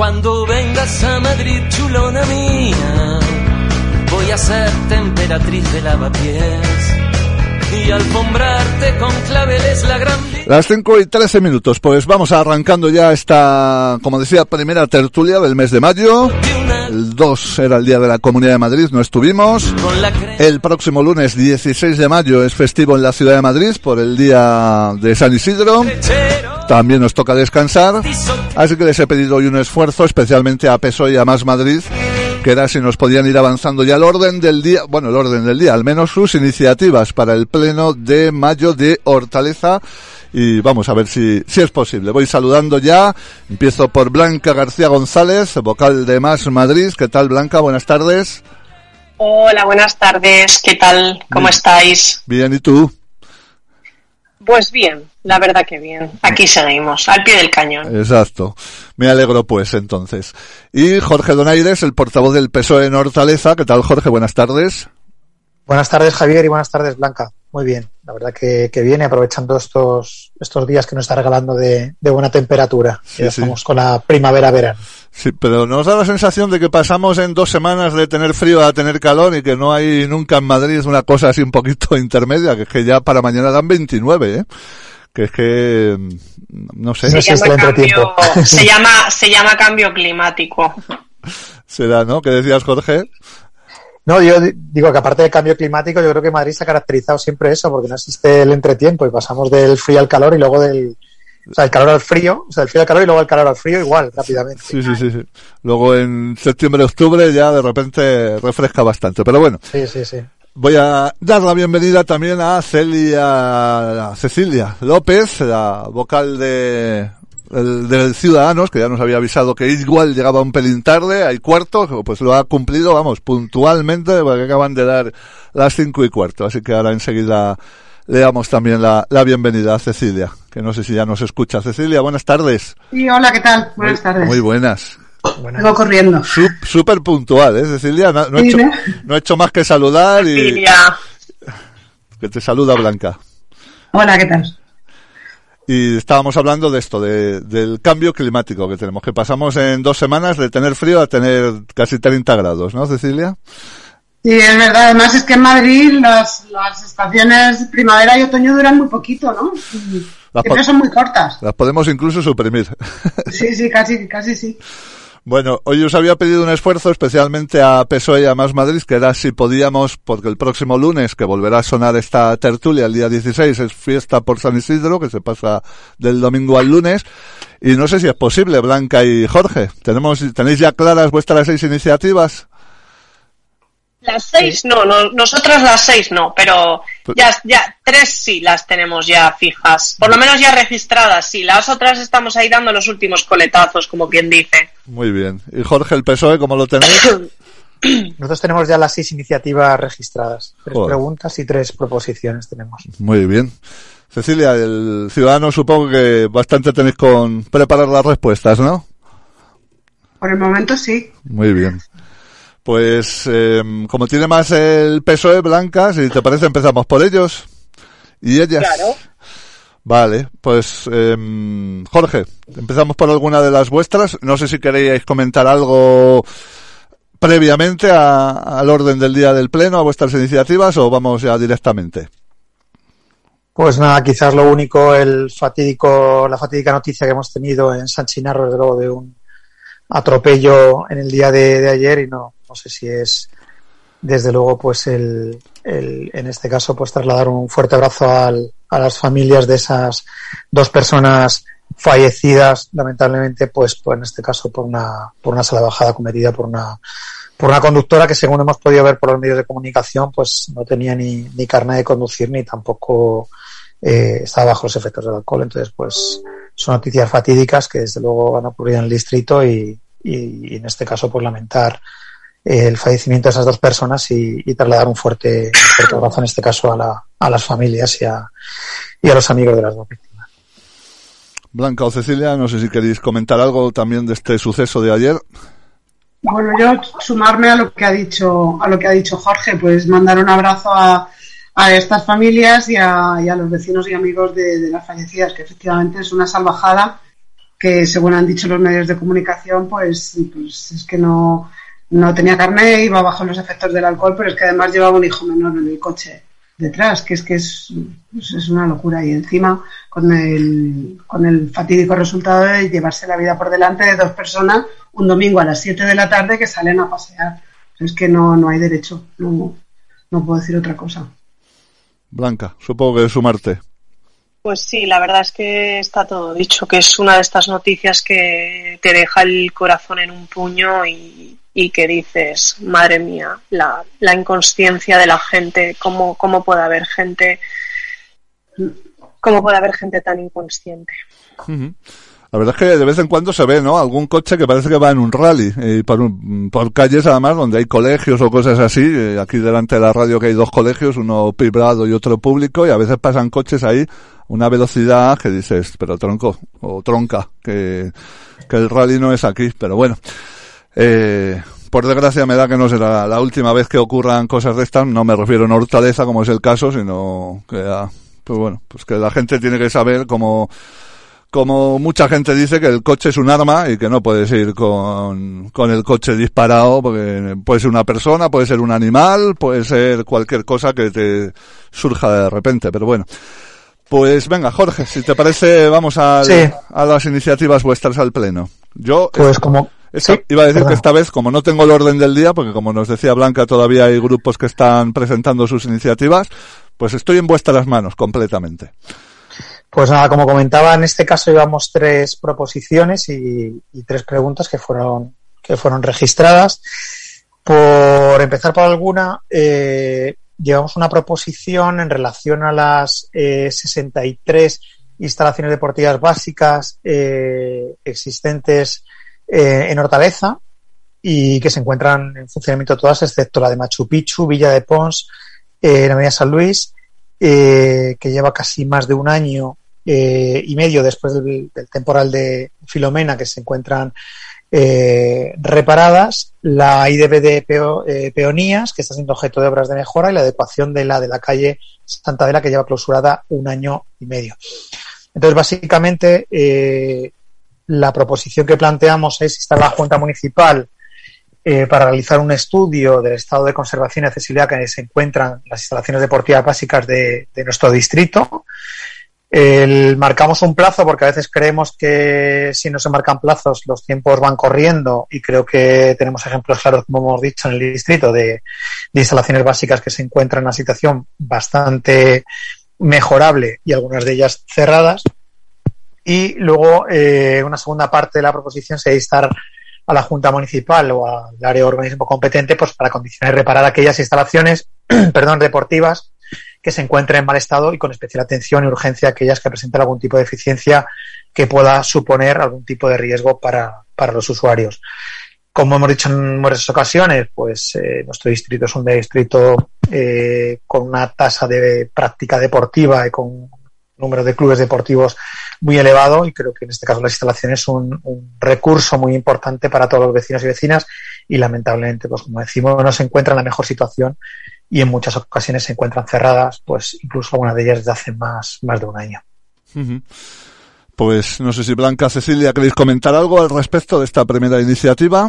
Cuando vengas a Madrid, chulona mía, voy a ser temperatriz de lavapiés y alfombrarte con claveles la gran... Las 5:13, pues vamos arrancando ya esta, como decía, primera tertulia del mes de mayo. El 2 era el Día de la Comunidad de Madrid, no estuvimos. El próximo lunes 16 de mayo es festivo en la Ciudad de Madrid por el Día de San Isidro. También nos toca descansar, así que les he pedido hoy un esfuerzo especialmente a PSOE y a Más Madrid, que era si nos podían ir avanzando ya el orden del día, al menos sus iniciativas para el pleno de mayo de Hortaleza, y vamos a ver si es posible. Voy saludando ya, empiezo por Blanca García González, vocal de Más Madrid. ¿Qué tal, Blanca? Buenas tardes. Hola, buenas tardes. ¿Qué tal? ¿Cómo estáis? Bien, ¿y tú? Pues bien, la verdad que bien. Aquí seguimos, al pie del cañón. Exacto. Me alegro pues, entonces. Y Jorge Donaires, el portavoz del PSOE en Hortaleza. ¿Qué tal, Jorge? Buenas tardes. Buenas tardes, Javier, y buenas tardes, Blanca. Muy bien, la verdad que viene aprovechando estos días que nos está regalando de buena temperatura. Sí, ya estamos con la primavera-verano. Sí, pero nos da la sensación de que pasamos en 2 semanas de tener frío a tener calor y que no hay nunca en Madrid una cosa así un poquito intermedia, que es que ya para mañana dan 29, ¿eh? Que es que, no sé. Se llama cambio climático. Será, ¿no? ¿Qué decías, Jorge? No, yo digo que aparte del cambio climático, yo creo que Madrid se ha caracterizado siempre eso, porque no existe el entretiempo y pasamos del frío al calor y luego del calor al frío, del frío al calor y luego el calor al frío igual, rápidamente. Sí. Luego en septiembre, octubre ya de repente refresca bastante, pero bueno. Sí. Voy a dar la bienvenida también a Cecilia López, la vocal del Ciudadanos, que ya nos había avisado que igual llegaba un pelín tarde, hay cuarto, pues lo ha cumplido, puntualmente, porque acaban de dar las 5:15, así que ahora enseguida le damos también la bienvenida a Cecilia, que no sé si ya nos escucha. Cecilia, buenas tardes. Sí, hola, ¿qué tal? Buenas tardes. Muy buenas. Vengo corriendo. Súper puntual, Cecilia, no he hecho más que saludar y... Cecilia. Que te saluda Blanca. Hola, ¿qué tal? Y estábamos hablando de esto, del cambio climático que tenemos, que pasamos en 2 semanas de tener frío a tener casi 30 grados, ¿no, Cecilia? Sí, es verdad. Además es que en Madrid las estaciones primavera y otoño duran muy poquito, ¿no? Siempre son muy cortas. Las podemos incluso suprimir. Sí, casi sí. Bueno, hoy os había pedido un esfuerzo especialmente a PSOE y a Más Madrid, que era si podíamos, porque el próximo lunes, que volverá a sonar esta tertulia, el día 16, es fiesta por San Isidro, que se pasa del domingo al lunes, y no sé si es posible, Blanca y Jorge. ¿Tenéis ya claras vuestras 6 iniciativas? Las 6 no, nosotras las 6 no, pero ya 3 sí las tenemos ya fijas, por lo menos ya registradas, sí, las otras estamos ahí dando los últimos coletazos, como quien dice. Muy bien. ¿Y Jorge, el PSOE, cómo lo tenéis? Nosotros tenemos ya las 6 iniciativas registradas, 3 preguntas y 3 proposiciones tenemos. Muy bien. Cecilia, el Ciudadano, supongo que bastante tenéis con preparar las respuestas, ¿no? Por el momento sí. Muy bien. Pues, como tiene más el PSOE, Blanca, si te parece empezamos por ellos y ellas. Claro. Vale, pues, Jorge, empezamos por alguna de las vuestras. No sé si queréis comentar algo previamente al orden del día del pleno, a vuestras iniciativas, o vamos ya directamente. Pues nada, quizás lo único, la fatídica noticia que hemos tenido en San Chinarro, desde luego, de un atropello en el día de ayer, y no sé si es, desde luego, pues en este caso, pues trasladar un fuerte abrazo a las familias de esas 2 personas fallecidas, lamentablemente, pues en este caso por una salvajada cometida por una conductora que, según hemos podido ver por los medios de comunicación, pues no tenía ni carnet de conducir ni tampoco estaba bajo los efectos del alcohol. Entonces, pues son noticias fatídicas que desde luego han ocurrido en el distrito y en este caso, pues lamentar el fallecimiento de esas 2 personas y trasladar un fuerte abrazo, en este caso a las familias y a los amigos de las 2 víctimas. Blanca o Cecilia, no sé si queréis comentar algo también de este suceso de ayer. Bueno, yo sumarme a lo que ha dicho Jorge, pues mandar un abrazo a estas familias y a los vecinos y amigos de las fallecidas, que efectivamente es una salvajada que según han dicho los medios de comunicación, pues es que no tenía carnet, iba bajo los efectos del alcohol, pero es que además llevaba un hijo menor en el coche detrás, que es una locura. Y encima con el fatídico resultado de llevarse la vida por delante de 2 personas un domingo a las 7 de la tarde que salen a pasear. Es que no hay derecho, no puedo decir otra cosa. Blanca, supongo que sumarte. Pues sí, la verdad es que está todo dicho, que es una de estas noticias que te deja el corazón en un puño y que dices, madre mía, la inconsciencia de la gente, cómo puede haber gente tan inconsciente. Uh-huh. La verdad es que de vez en cuando se ve, ¿no? Algún coche que parece que va en un rally, por calles además donde hay colegios o cosas así. Aquí delante de la radio que hay 2 colegios, uno privado y otro público, y a veces pasan coches ahí a una velocidad que dices, pero tronco, o tronca, que el rally no es aquí, pero bueno. Por desgracia me da que no será la última vez que ocurran cosas de estas. No me refiero en Hortaleza, como es el caso, sino que pues que la gente tiene que saber como mucha gente dice que el coche es un arma y que no puedes ir con el coche disparado, porque puede ser una persona, puede ser un animal, puede ser cualquier cosa que te surja de repente, pero bueno. Pues venga, Jorge, si te parece, vamos a las iniciativas vuestras al pleno. Yo, pues iba a decir que esta vez, como no tengo el orden del día, porque como nos decía Blanca, todavía hay grupos que están presentando sus iniciativas, pues estoy en vuestras manos completamente. Pues nada, como comentaba, en este caso llevamos 3 proposiciones y 3 preguntas que fueron registradas. Por empezar por alguna, llevamos una proposición en relación a las 63 instalaciones deportivas básicas existentes en Hortaleza y que se encuentran en funcionamiento todas, excepto la de Machu Picchu, Villa de Pons, la Avenida San Luis, que lleva casi más de un año y medio después del temporal de Filomena, que se encuentran reparadas, la IDB de Peonías, que está siendo objeto de obras de mejora, y la adecuación de la calle Santa Adela, que lleva clausurada un año y medio. Entonces, básicamente, la proposición que planteamos es instar a la Junta Municipal para realizar un estudio del estado de conservación y accesibilidad que se encuentran las instalaciones deportivas básicas de nuestro distrito. Marcamos un plazo porque a veces creemos que si no se marcan plazos los tiempos van corriendo, y creo que tenemos ejemplos claros, como hemos dicho, en el distrito de instalaciones básicas que se encuentran en una situación bastante mejorable y algunas de ellas cerradas. Y luego una segunda parte de la proposición sería instar a la Junta Municipal o al área de urbanismo competente pues para acondicionar y reparar aquellas instalaciones deportivas que se encuentren en mal estado, y con especial atención y urgencia aquellas que presenten algún tipo de deficiencia que pueda suponer algún tipo de riesgo para los usuarios. Como hemos dicho en muchas ocasiones, pues nuestro distrito es un distrito con una tasa de práctica deportiva y con un número de clubes deportivos muy elevado, y creo que en este caso las instalaciones son un recurso muy importante para todos los vecinos y vecinas, y lamentablemente, pues como decimos, no se encuentran en la mejor situación y en muchas ocasiones se encuentran cerradas, pues incluso algunas de ellas desde hace más de un año. Uh-huh. Pues no sé si Blanca, Cecilia, ¿queréis comentar algo al respecto de esta primera iniciativa?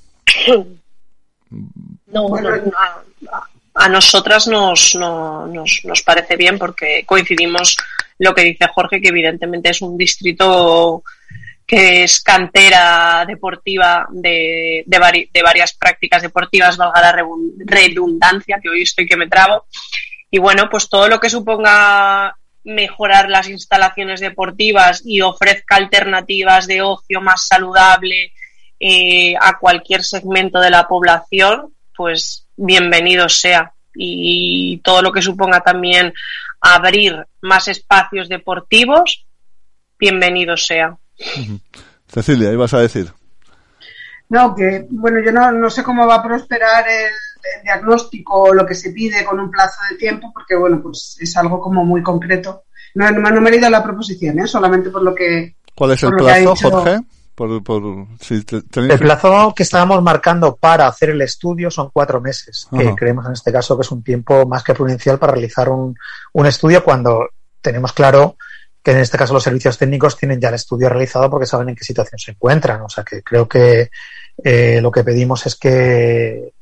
No, a nosotras nos parece bien, porque coincidimos lo que dice Jorge, que evidentemente es un distrito que es cantera deportiva de varias prácticas deportivas, valga la redundancia, que hoy estoy que me trabo. Y bueno, pues todo lo que suponga mejorar las instalaciones deportivas y ofrezca alternativas de ocio más saludable a cualquier segmento de la población, pues bienvenido sea. Y todo lo que suponga también abrir más espacios deportivos, bienvenido sea. Cecilia, ¿ibas a decir? No, que bueno, yo no sé cómo va a prosperar el diagnóstico o lo que se pide con un plazo de tiempo, porque bueno, pues es algo como muy concreto. No me he leído la proposición, solamente por lo que... ¿Cuál es el plazo, Jorge? El plazo que estábamos marcando para hacer el estudio son 4 meses, que creemos en este caso que es un tiempo más que prudencial para realizar un estudio, cuando tenemos claro que en este caso los servicios técnicos tienen ya el estudio realizado porque saben en qué situación se encuentran. O sea que creo que lo que pedimos es que,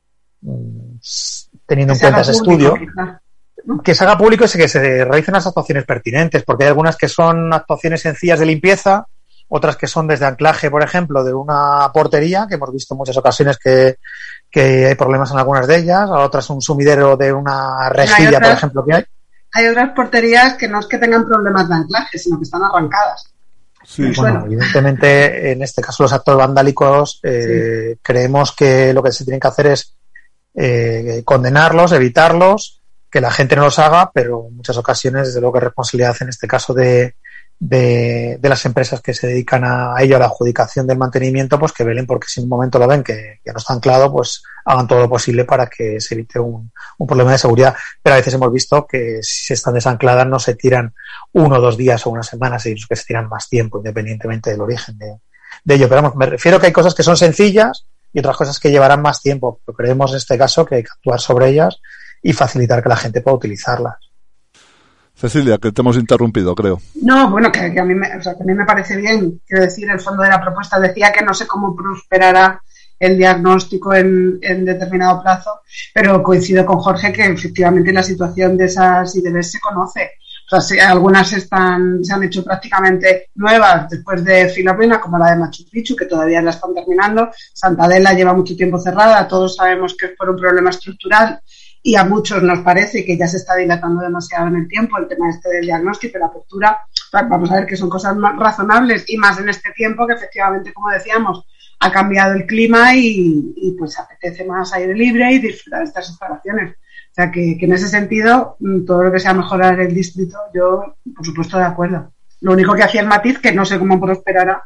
teniendo en cuenta ese estudio, que se haga público y que se realicen las actuaciones pertinentes, porque hay algunas que son actuaciones sencillas de limpieza, otras que son desde anclaje, por ejemplo, de una portería, que hemos visto en muchas ocasiones que hay problemas en algunas de ellas, a otras un sumidero de una rejilla, por ejemplo, que hay. Hay otras porterías que no es que tengan problemas de anclaje, sino que están arrancadas. Sí, bueno, evidentemente, en este caso los actos vandálicos, creemos que lo que se tiene que hacer es condenarlos, evitarlos, que la gente no los haga, pero en muchas ocasiones, desde luego, que es responsabilidad en este caso de las empresas que se dedican a ello, a la adjudicación del mantenimiento, pues que velen, porque si en un momento lo ven que ya no está anclado, pues hagan todo lo posible para que se evite un problema de seguridad. Pero a veces hemos visto que si se están desancladas no se tiran 1 o 2 días o una semana, sino que se tiran más tiempo, independientemente del origen de ello. Pero vamos, me refiero que hay cosas que son sencillas y otras cosas que llevarán más tiempo, pero creemos en este caso que hay que actuar sobre ellas y facilitar que la gente pueda utilizarlas. Cecilia, que te hemos interrumpido, creo. No, bueno, que a mí me parece bien. Quiero decir, el fondo de la propuesta decía que no sé cómo prosperará el diagnóstico en determinado plazo, pero coincido con Jorge que efectivamente la situación de esas IDBs se conoce. O sea, algunas se han hecho prácticamente nuevas después de Filomena, como la de Machu Picchu, que todavía la están terminando. Santa Adela lleva mucho tiempo cerrada, todos sabemos que es por un problema estructural y a muchos nos parece que ya se está dilatando demasiado en el tiempo el tema del diagnóstico y la apertura. Vamos a ver que son cosas más razonables y más en este tiempo que efectivamente, como decíamos, ha cambiado el clima y pues apetece más aire libre y disfrutar de estas instalaciones. O sea que en ese sentido, todo lo que sea mejorar el distrito, yo por supuesto de acuerdo. Lo único que hacía el matiz, que no sé cómo prosperará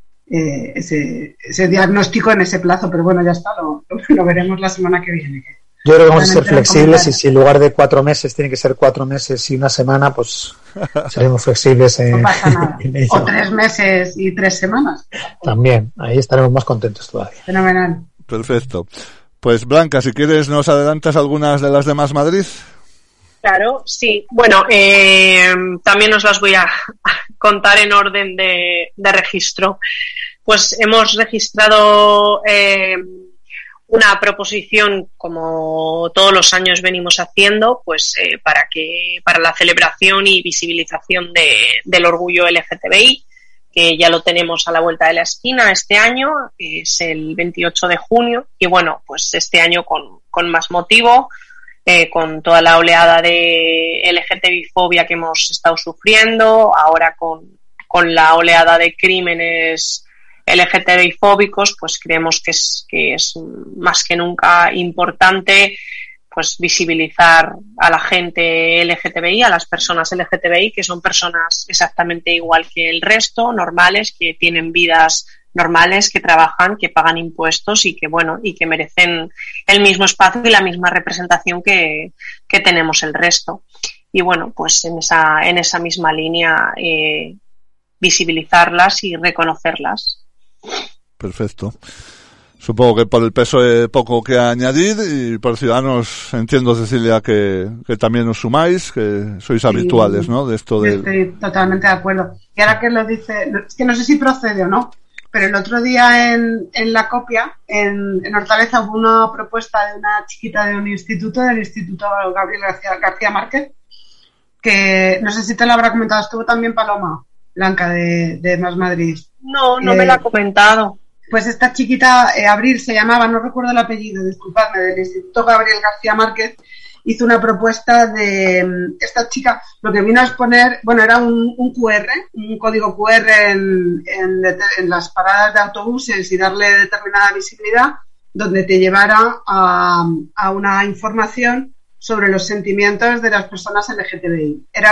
ese diagnóstico en ese plazo, pero bueno, ya está, lo veremos la semana que viene. Yo creo que vamos a ser flexibles y si en lugar de 4 meses tiene que ser 4 meses y una semana, pues seremos flexibles no pasa nada. O 3 meses y 3 semanas. También, ahí estaremos más contentos todavía. Fenomenal. Perfecto. Pues Blanca, si quieres nos adelantas algunas de las demás Madrid. Claro, sí. Bueno, también os las voy a contar en orden de registro. Pues hemos registrado una proposición, como todos los años venimos haciendo, pues para la celebración y visibilización del orgullo LGTBI, que ya lo tenemos a la vuelta de la esquina este año, es el 28 de junio, y bueno, pues este año con más motivo, con toda la oleada de LGTBI-fobia que hemos estado sufriendo, ahora con la oleada de crímenes LGTBI-fóbicos, pues creemos que es más que nunca importante pues visibilizar a la gente LGTBI, a las personas LGTBI, que son personas exactamente igual que el resto, normales, que tienen vidas normales, que trabajan, que pagan impuestos y que merecen el mismo espacio y la misma representación que tenemos el resto. Y bueno, pues en esa misma línea visibilizarlas y reconocerlas. Perfecto. Supongo que por el peso poco que añadir, y por Ciudadanos entiendo, Cecilia, que también os sumáis, que sois habituales, ¿no? De esto de... Estoy totalmente de acuerdo. Y ahora que lo dice, es que no sé si procede o no, pero el otro día en la copia, en Hortaleza, hubo una propuesta de una chiquita de un instituto, del Instituto Gabriel García Márquez, que no sé si te lo habrá comentado, estuvo también Paloma Blanca de Más Madrid. No me la ha comentado. Pues esta chiquita, Abril se llamaba, no recuerdo el apellido, disculpadme, del Instituto Gabriel García Márquez, hizo una propuesta de esta chica, lo que vino a exponer, bueno, era un QR, un código QR en las paradas de autobuses y darle determinada visibilidad, donde te llevara a una información sobre los sentimientos de las personas LGTBI. Era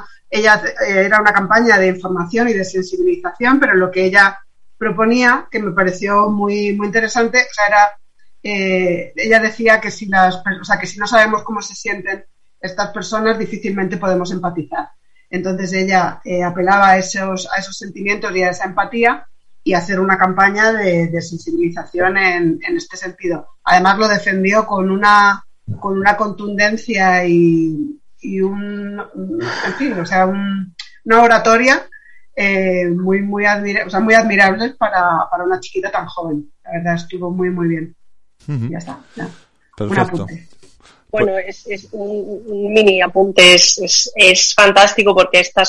una campaña de información y de sensibilización, pero lo que ella proponía, que me pareció muy, muy interesante, o sea, ella decía que si no sabemos cómo se sienten estas personas, difícilmente podemos empatizar. Entonces ella apelaba a esos sentimientos y a esa empatía y hacer una campaña de sensibilización en este sentido. Además lo defendió con una contundencia y oratoria muy admirables para una chiquita tan joven. La verdad, estuvo muy, muy bien. Uh-huh. Ya está. Ya. Perfecto. Un apunte. Bueno, es un mini apunte, es fantástico porque esta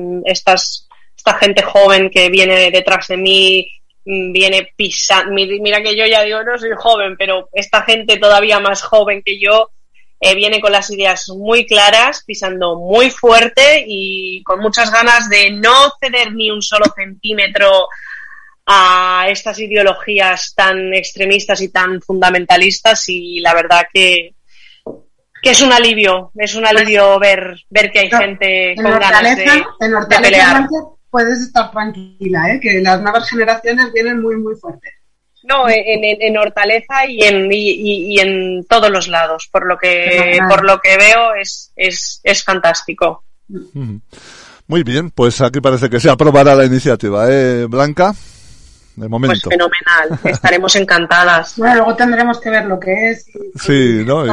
gente joven que viene detrás de mí, viene pisando, mira que yo ya digo, no soy joven, pero esta gente todavía más joven que yo, viene con las ideas muy claras, pisando muy fuerte y con muchas ganas de no ceder ni un solo centímetro a estas ideologías tan extremistas y tan fundamentalistas, y la verdad que es un alivio ver que hay gente con ganas de pelear. Puedes estar tranquila, que las nuevas generaciones vienen muy, muy fuertes. No, en Hortaleza y en todos los lados, por lo que veo es fantástico. Muy bien, pues aquí parece que se aprobará la iniciativa, Blanca. De momento. Pues fenomenal, estaremos encantadas. Bueno, luego tendremos que ver lo que es. Sí, ¿no?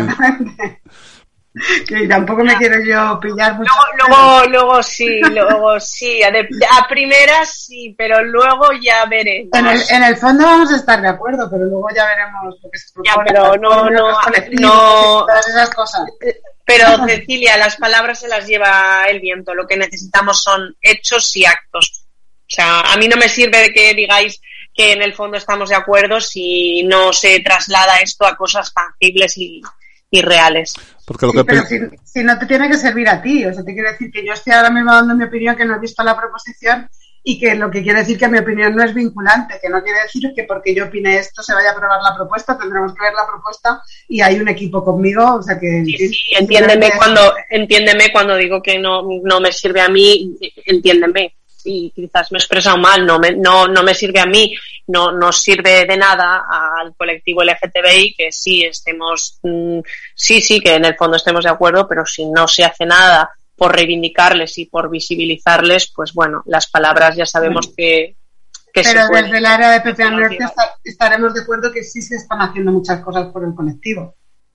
Que tampoco me quiero yo pillar mucho. Luego sí, a primeras sí, pero luego ya veremos. En el fondo vamos a estar de acuerdo, pero luego ya veremos lo que se propone. Ya, pero no, todas esas cosas. Pero Cecilia, las palabras se las lleva el viento, lo que necesitamos son hechos y actos. O sea, a mí no me sirve que digáis que en el fondo estamos de acuerdo si no se traslada esto a cosas tangibles y reales. Porque pero si no te tiene que servir a ti, o sea, te quiero decir que yo estoy ahora mismo dando mi opinión, que no he visto la proposición, y que lo que quiere decir que mi opinión no es vinculante, que no quiere decir que porque yo opine esto se vaya a aprobar la propuesta, tendremos que ver la propuesta y hay un equipo conmigo, o sea que... Sí, entiéndeme cuando digo que no me sirve a mí, entiéndeme. Sí, quizás me he expresado mal, no me sirve a mí, no sirve de nada al colectivo LGTBI, que sí estemos, que en el fondo estemos de acuerdo, pero si no se hace nada por reivindicarles y por visibilizarles, pues bueno, las palabras ya sabemos que pero se desde el área de PPA Norte estaremos de acuerdo que sí se están haciendo muchas cosas por el colectivo,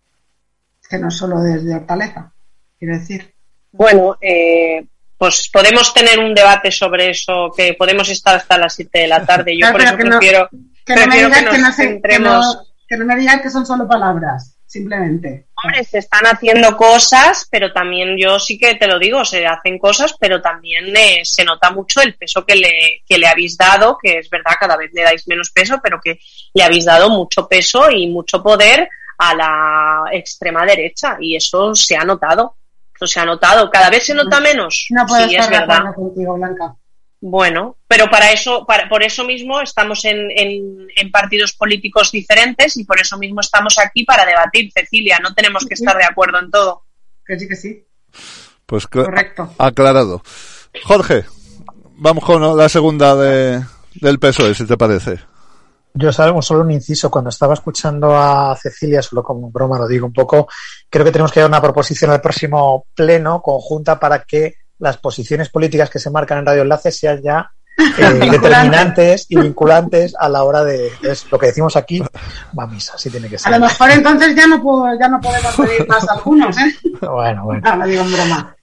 que no solo desde Hortaleza, quiero decir. Bueno, pues podemos tener un debate sobre eso, que podemos estar hasta las 7 de la tarde. Yo por eso prefiero que nos centremos. Que no me digan que son solo palabras, simplemente. Hombre, se están haciendo cosas, pero también yo sí que te lo digo, se hacen cosas, pero también se nota mucho el peso que le habéis dado, que es verdad, cada vez le dais menos peso, pero que le habéis dado mucho peso y mucho poder a la extrema derecha, y eso se ha notado. Se ha notado, cada vez se nota menos. No puedo sí, estar es verdad contigo, Blanca. Bueno, pero por eso mismo estamos en partidos políticos diferentes y por eso mismo estamos aquí para debatir, Cecilia. No tenemos que estar de acuerdo en todo. Que sí. Pues correcto. Aclarado. Jorge, vamos con la segunda del PSOE, si te parece. Yo solo un inciso, cuando estaba escuchando a Cecilia, solo como broma lo digo un poco, creo que tenemos que dar una proposición al próximo pleno conjunta para que las posiciones políticas que se marcan en Radio Enlace sean ya determinantes y vinculantes a la hora de lo que decimos aquí, va a misa, así tiene que ser. A lo mejor entonces ya no podemos pedir más algunos, Bueno. No, lo digo en broma.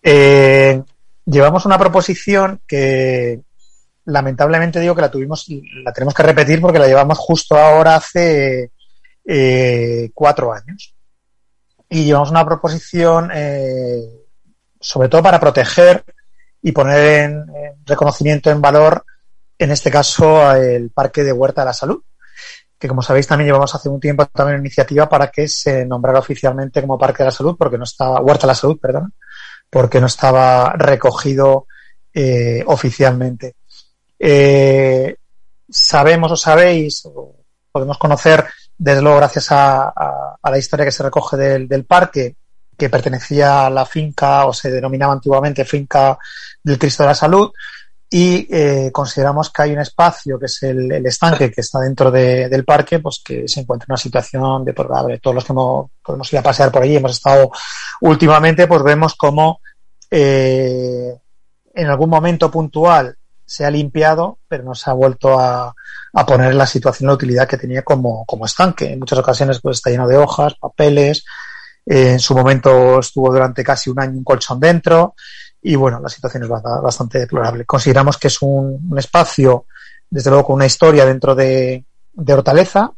Llevamos una proposición que lamentablemente digo que la tenemos que repetir porque la llevamos justo ahora hace 4 años. Y llevamos una proposición sobre todo para proteger y poner en reconocimiento, en valor, en este caso, el Parque de Huerta de la Salud, que como sabéis también llevamos hace un tiempo también una iniciativa para que se nombrara oficialmente como Parque de la Salud, Huerta de la Salud, perdón, porque no estaba recogido oficialmente. Sabemos o sabéis, o podemos conocer, desde luego gracias a la historia que se recoge del parque, que pertenecía a la finca, o se denominaba antiguamente Finca del Cristo de la Salud, y consideramos que hay un espacio que es el estanque que está dentro del parque, pues que se encuentra en una situación deplorable. Todos los que podemos ir a pasear por allí, hemos estado últimamente, pues vemos cómo en algún momento puntual se ha limpiado, pero no se ha vuelto a poner en la situación, la utilidad que tenía como estanque. En muchas ocasiones pues está lleno de hojas, papeles. En su momento estuvo durante casi un año un colchón dentro. y bueno, la situación es bastante deplorable. Consideramos que es un espacio, desde luego, con una historia dentro de Hortaleza,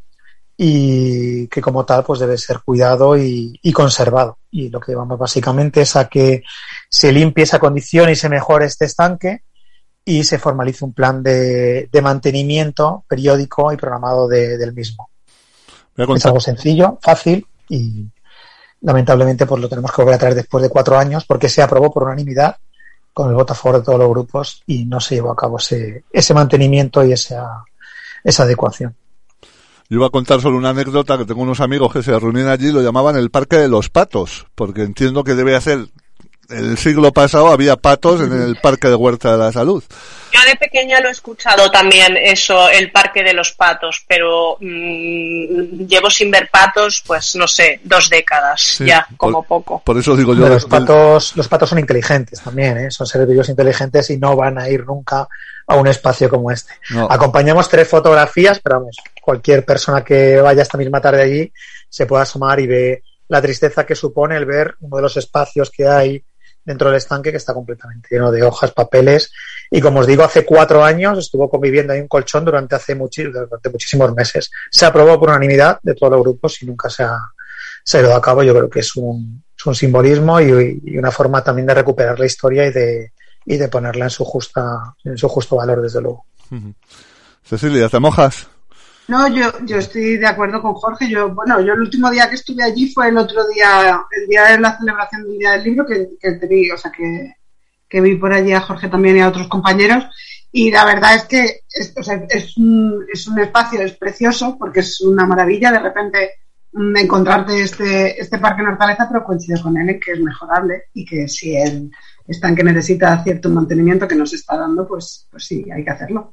y que como tal pues debe ser cuidado y conservado. Y lo que vamos básicamente es a que se limpie esa condición y se mejore este estanque y se formalice un plan de mantenimiento periódico y programado del mismo. Es algo sencillo, fácil, y lamentablemente pues lo tenemos que volver a traer después de 4 años porque se aprobó por unanimidad con el voto a favor de todos los grupos y no se llevó a cabo ese mantenimiento y esa adecuación. Yo iba a contar solo una anécdota, que tengo unos amigos que se reunían allí y lo llamaban el Parque de los Patos, porque entiendo que debe ser, el siglo pasado había patos en el Parque de Huerta de la Salud. Yo de pequeña lo he escuchado también, eso, el Parque de los Patos, pero llevo sin ver patos, pues no sé, 2 décadas, sí, ya, como poco. Por eso digo yo... Los patos son inteligentes también, son seres vivos inteligentes y no van a ir nunca a un espacio como este. No. Acompañamos 3 fotografías, pero vamos, cualquier persona que vaya esta misma tarde allí se puede asomar y ve la tristeza que supone el ver uno de los espacios que hay dentro del estanque, que está completamente lleno de hojas, papeles, y como os digo, hace 4 años estuvo conviviendo ahí un colchón durante muchísimos meses. Se aprobó por unanimidad de todos los grupos y nunca se ha llevado a cabo. Yo creo que es un simbolismo y una forma también de recuperar la historia y de ponerla en su justo valor, desde luego. Cecilia, ¿te mojas? No, yo estoy de acuerdo con Jorge. Yo el último día que estuve allí fue el otro día, el día de la celebración del Día del Libro, que vi, o sea, que vi por allí a Jorge también y a otros compañeros. Y la verdad es que es un espacio, es precioso, porque es una maravilla de repente encontrarte este parque en Hortaleza, pero coincido con él en que es mejorable y que si el estanque necesita cierto mantenimiento que nos está dando, pues sí, hay que hacerlo.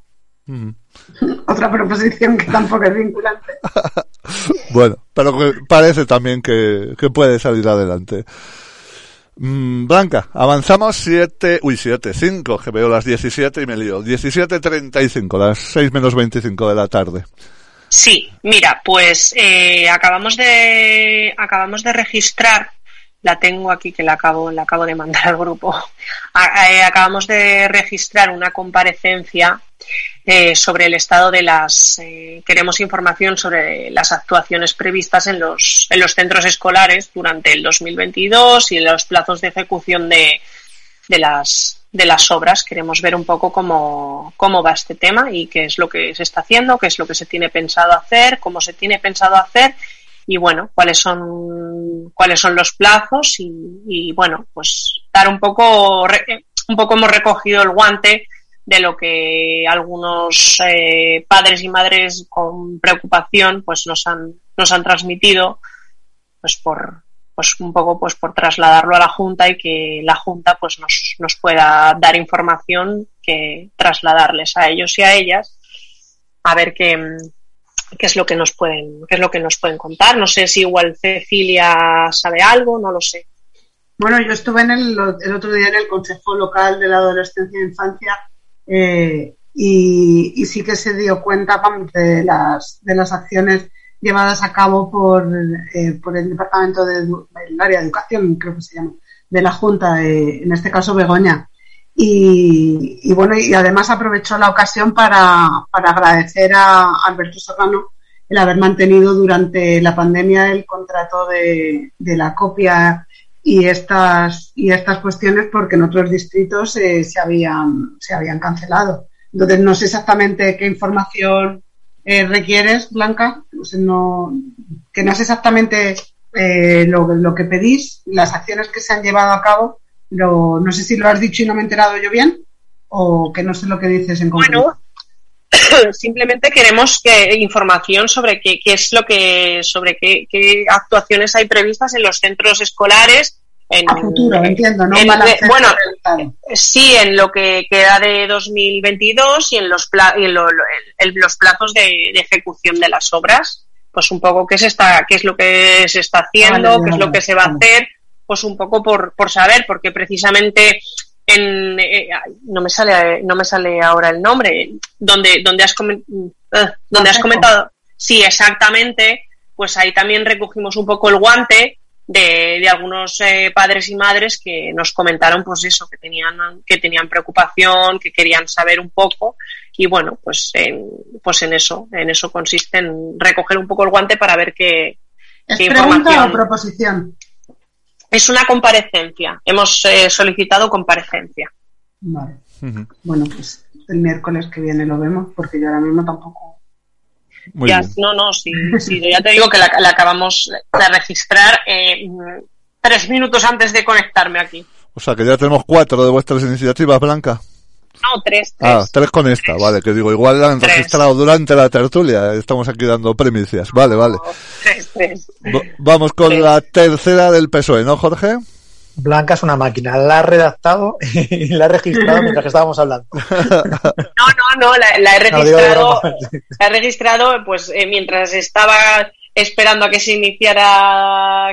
Otra proposición que tampoco es vinculante. Bueno, pero que parece también que puede salir adelante. Blanca, avanzamos 5, que veo las 17 y me lío. 17:35, las 6 menos 25 de la tarde. Sí, mira, pues acabamos de registrar, la tengo aquí que la acabo de mandar al grupo. Acabamos de registrar una comparecencia sobre el estado de queremos información sobre las actuaciones previstas en los centros escolares durante el 2022 y los plazos de ejecución de las obras. Queremos ver un poco cómo va este tema y qué es lo que se está haciendo, qué es lo que se tiene pensado hacer, cómo se tiene pensado hacer y bueno, cuáles son los plazos y bueno, pues dar un poco hemos recogido el guante de lo que algunos padres y madres con preocupación pues nos han transmitido, pues por trasladarlo a la Junta y que la Junta pues nos pueda dar información que trasladarles a ellos y a ellas a ver qué es lo que nos pueden contar. No sé si igual Cecilia sabe algo, no lo sé. Bueno, yo estuve el otro día en el Consejo Local de la Adolescencia e Infancia y sí que se dio cuenta de las acciones llevadas a cabo por el Departamento del Área de Educación, creo que se llama, de la Junta, en este caso Begoña. Y bueno, y además aprovechó la ocasión para agradecer a Alberto Serrano el haber mantenido durante la pandemia el contrato de la copia y estas cuestiones, porque en otros distritos se habían cancelado. Entonces no sé exactamente qué información requieres, Blanca, que no sé exactamente lo que pedís, las acciones que se han llevado a cabo, pero no sé si lo has dicho y no me he enterado yo bien, o que no sé lo que dices en concreto. Bueno, simplemente queremos información sobre qué actuaciones hay previstas en los centros esclares. A futuro, entiendo, ¿no? Sí, en lo que queda de 2022 y en los plazos de ejecución de las obras, pues un poco qué es lo que se está haciendo, qué es lo que se va a hacer, pues un poco por saber, porque precisamente no me sale ahora el nombre, donde has comentado, sí, exactamente, pues ahí también recogimos un poco el guante de algunos padres y madres que nos comentaron pues eso, que tenían preocupación, que querían saber un poco, y bueno, pues en eso consiste en recoger un poco el guante para ver qué pregunta o proposición. Es una comparecencia. Hemos solicitado comparecencia. Vale. Uh-huh. Bueno, pues el miércoles que viene lo vemos, porque yo ahora mismo tampoco. Sí, ya te digo que la acabamos de registrar 3 minutos antes de conectarme aquí. O sea que ya tenemos 4 de vuestras iniciativas, Blanca. No, 3. Ah, 3 con esta, vale, que digo, igual la han registrado durante la tertulia, estamos aquí dando primicias, vale. 3. Vamos con la tercera del PSOE, ¿no, Jorge? Blanca es una máquina, la ha redactado y la ha registrado mientras que estábamos hablando. No, la he registrado. La he registrado, pues mientras estaba esperando a que se iniciara,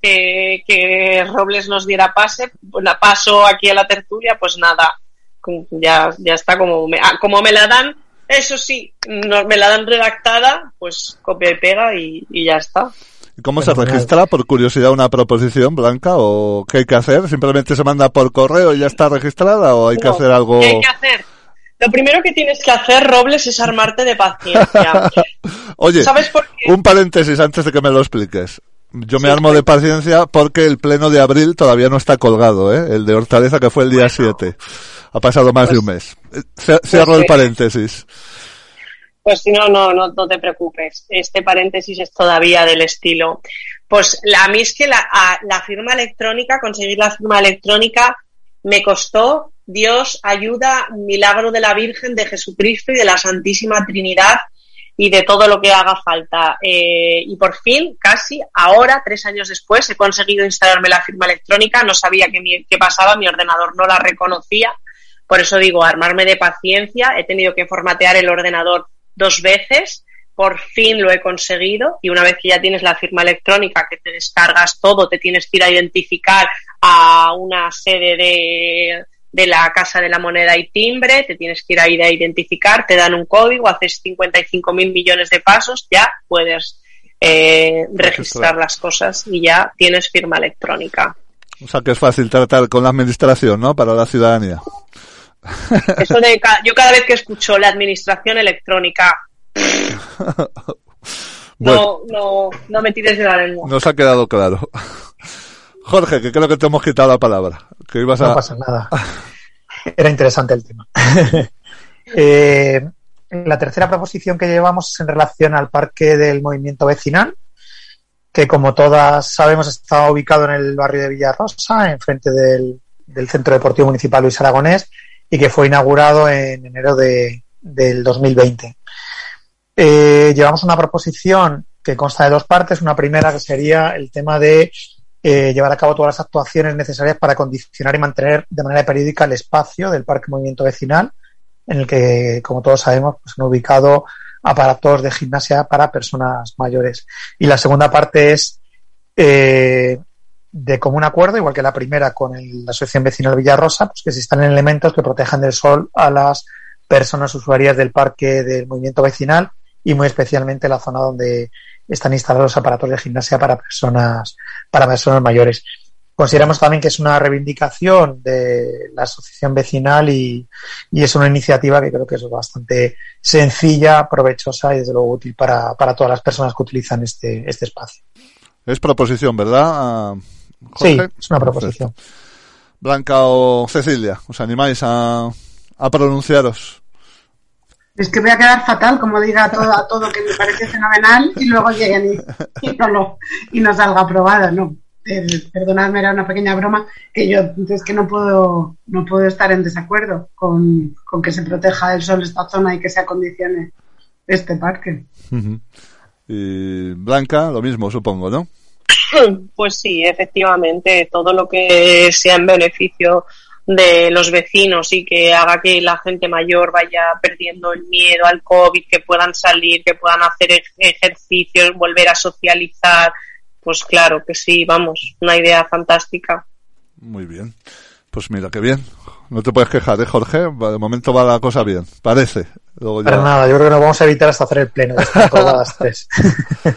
que Robles nos diera paso aquí a la tertulia, pues nada, ya está como me la dan. Eso sí, me la dan redactada, pues copia y pega y ya está. ¿Y cómo se registra? ¿Por curiosidad una proposición, Blanca? ¿O qué hay que hacer? ¿Simplemente se manda por correo y ya está registrada? ¿O hay que hacer algo...? ¿Qué hay que hacer? Lo primero que tienes que hacer, Robles, es armarte de paciencia. Oye, ¿sabes por qué? Un paréntesis antes de que me lo expliques. Yo me armo de paciencia porque el pleno de abril todavía no está colgado, ¿eh? El de Hortaleza, que fue el día 7. Ha pasado más de un mes. Cierro el paréntesis. Pues si no te preocupes. Este paréntesis es todavía del estilo. Pues a mí es que la firma electrónica, conseguir la firma electrónica me costó, Dios, ayuda, milagro de la Virgen, de Jesucristo y de la Santísima Trinidad y de todo lo que haga falta. Y por fin, casi ahora, 3 años después, he conseguido instalarme la firma electrónica. No sabía qué pasaba, mi ordenador no la reconocía. Por eso digo, armarme de paciencia. He tenido que formatear el ordenador 2 veces, por fin lo he conseguido, y una vez que ya tienes la firma electrónica, que te descargas todo, te tienes que ir a identificar a una sede de la Casa de la Moneda y Timbre, te tienes que ir ahí a identificar, te dan un código, haces 55.000 millones de pasos, ya puedes registrar las cosas y ya tienes firma electrónica. O sea que es fácil tratar con la administración, ¿no? Para la ciudadanía. Eso yo cada vez que escucho la administración electrónica, bueno, no me tires de la lengua. Nos ha quedado claro. Jorge, que creo que te hemos quitado la palabra. No pasa nada. Era interesante el tema. La tercera proposición que llevamos es en relación al parque del movimiento vecinal, que como todas sabemos está ubicado en el barrio de Villarrosa, enfrente del Centro Deportivo Municipal Luis Aragonés, y que fue inaugurado en enero del 2020. Llevamos una proposición que consta de 2 partes. Una primera que sería el tema de llevar a cabo todas las actuaciones necesarias para condicionar y mantener de manera periódica el espacio del Parque Movimiento Vecinal, en el que, como todos sabemos, pues han ubicado aparatos de gimnasia para personas mayores. Y la segunda parte es de común acuerdo, igual que la primera con la Asociación Vecinal Villarrosa, pues que se instalen elementos que protejan del sol a las personas usuarias del parque del movimiento vecinal y muy especialmente la zona donde están instalados los aparatos de gimnasia para personas mayores. Consideramos también que es una reivindicación de la asociación vecinal y es una iniciativa que creo que es bastante sencilla, provechosa y desde luego útil para todas las personas que utilizan este espacio. Es proposición, ¿verdad, Jorge? Sí, es una proposición. Perfecto. Blanca o Cecilia, ¿os animáis a pronunciaros? Es que voy a quedar fatal, como diga todo que me parece fenomenal y luego lleguen y no salga aprobado, ¿no? Perdonadme, era una pequeña broma, que yo es que no puedo estar en desacuerdo con que se proteja del sol esta zona y que se acondicione este parque. Uh-huh. Y Blanca, lo mismo, supongo, ¿no? Pues sí, efectivamente, todo lo que sea en beneficio de los vecinos y que haga que la gente mayor vaya perdiendo el miedo al COVID, que puedan salir, que puedan hacer ejercicios, volver a socializar, pues claro que sí, vamos, una idea fantástica. Muy bien, pues mira, qué bien. No te puedes quejar, Jorge, de momento va la cosa bien, parece. Luego ya... Para nada, yo creo que nos vamos a evitar hasta hacer el pleno, de estas aprobadas 3.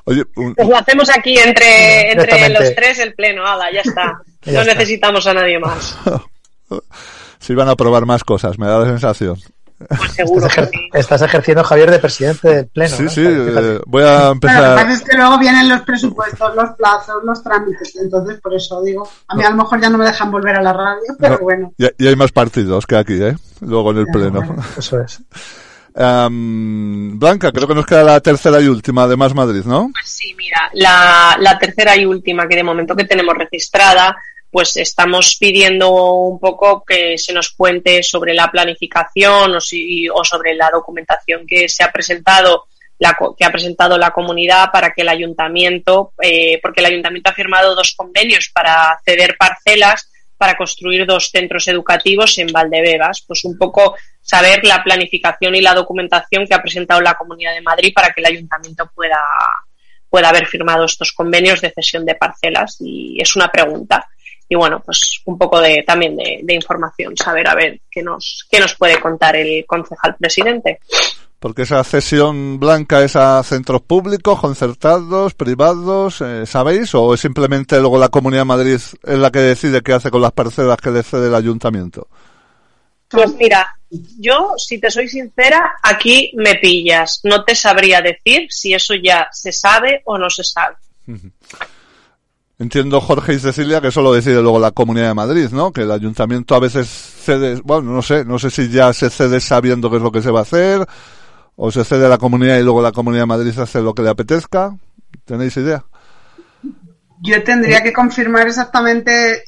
Oye, pues lo hacemos aquí entre los tres, el pleno, ya está. No necesitamos a nadie más. Si van a probar más cosas, me da la sensación. Pues seguro que sí. Estás ejerciendo, Javier, de presidente del pleno. Sí, ¿no? sí, voy a empezar. Lo que pasa es que luego vienen los presupuestos, los plazos, los trámites, entonces por eso digo, a mí a lo mejor ya no me dejan volver a la radio, pero bueno. Y hay más partidos que aquí, luego en el pleno. Bueno. Eso es. Blanca, creo que nos queda la tercera y última de Más Madrid, ¿no? Pues sí, mira, la tercera y última que de momento que tenemos registrada, pues estamos pidiendo un poco que se nos cuente sobre la planificación o sobre la documentación que se ha presentado, que ha presentado la comunidad para que el ayuntamiento, porque el ayuntamiento ha firmado 2 convenios para ceder parcelas para construir 2 centros educativos en Valdebebas, pues un poco saber la planificación y la documentación que ha presentado la Comunidad de Madrid para que el ayuntamiento pueda haber firmado estos convenios de cesión de parcelas, y es una pregunta. Y bueno, pues un poco también de información, saber a ver qué nos puede contar el concejal presidente. Porque esa cesión, Blanca, es a centros públicos, concertados, privados, ¿sabéis? ¿O es simplemente luego la Comunidad de Madrid es la que decide qué hace con las parcelas que le cede el ayuntamiento? Pues mira, yo, si te soy sincera, aquí me pillas. No te sabría decir si eso ya se sabe o no se sabe. Entiendo, Jorge y Cecilia, que eso lo decide luego la Comunidad de Madrid, ¿no? Que el ayuntamiento a veces cede, bueno, no sé si ya se cede sabiendo qué es lo que se va a hacer, o se cede a la Comunidad y luego la Comunidad de Madrid hace lo que le apetezca. ¿Tenéis idea? Yo tendría que confirmar exactamente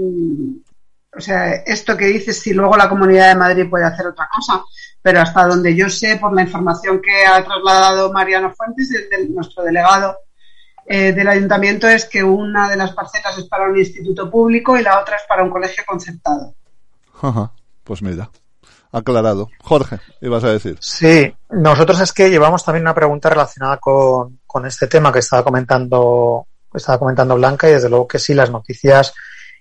esto que dices, si luego la Comunidad de Madrid puede hacer otra cosa, pero hasta donde yo sé, por la información que ha trasladado Mariano Fuentes, nuestro delegado del ayuntamiento, es que una de las parcelas es para un instituto público y la otra es para un colegio concertado. Ajá, pues mira, aclarado. Jorge, ibas a decir. Sí, nosotros es que llevamos también una pregunta relacionada con este tema que estaba comentando Blanca, y desde luego que sí, las noticias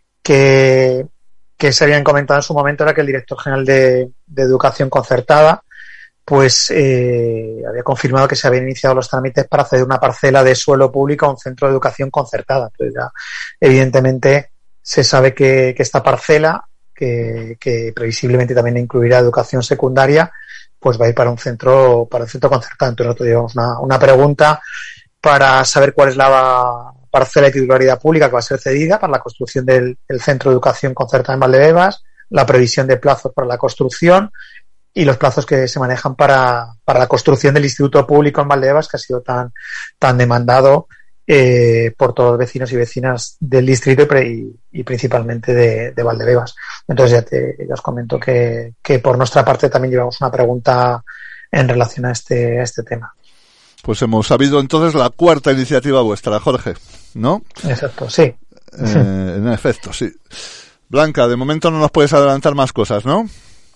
que se habían comentado en su momento era que el director general de Educación Concertada pues había confirmado que se habían iniciado los trámites para ceder una parcela de suelo público a un centro de educación concertada. Entonces ya evidentemente se sabe que esta parcela, que previsiblemente también incluirá educación secundaria, pues va a ir para un centro concertado. Entonces nosotros llevamos una pregunta para saber cuál es la parcela de titularidad pública que va a ser cedida para la construcción del centro de educación concertada en Valdebebas, la previsión de plazos para la construcción y los plazos que se manejan para la construcción del instituto público en Valdebebas, que ha sido tan demandado por todos los vecinos y vecinas del distrito y principalmente de Valdebebas. Entonces ya os comento que por nuestra parte también llevamos una pregunta en relación a este tema. Pues hemos sabido entonces la cuarta iniciativa vuestra, Jorge, ¿no? Exacto, sí. En efecto, sí. Blanca, de momento no nos puedes adelantar más cosas, ¿no?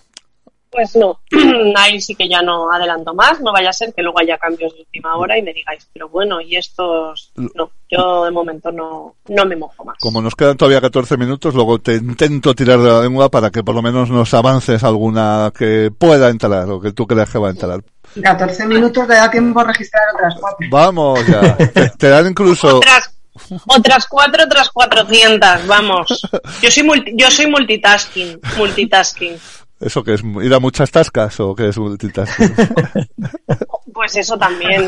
Pues no, ahí sí que ya no adelanto más, no vaya a ser que luego haya cambios de última hora y me digáis, pero bueno, y estos, no, yo de momento no me mojo más. Como nos quedan todavía 14 minutos, luego te intento tirar de la lengua para que por lo menos nos avances alguna que pueda entrar o que tú creas que va a entrar. 14 minutos te da tiempo a registrar otras 4. Vamos ya, te dan incluso... Otras 4, otras 400, vamos. Yo soy multitasking. ¿Eso qué es? ¿Ir a muchas tascas o qué es multitasking? Pues eso también,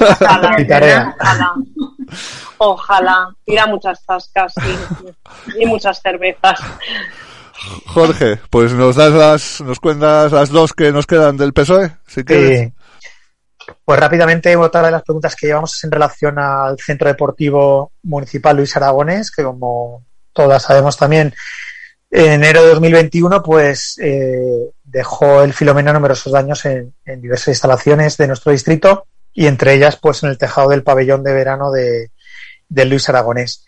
ojalá. Ir a muchas tascas y muchas cervezas. Jorge, pues nos cuentas las 2 que nos quedan del PSOE, si quieres. Sí. Pues rápidamente, otra de las preguntas que llevamos es en relación al Centro Deportivo Municipal Luis Aragonés, que como todas sabemos también, en enero de 2021 pues dejó el Filomena numerosos daños en diversas instalaciones de nuestro distrito, y entre ellas pues en el tejado del pabellón de verano del Luis Aragonés.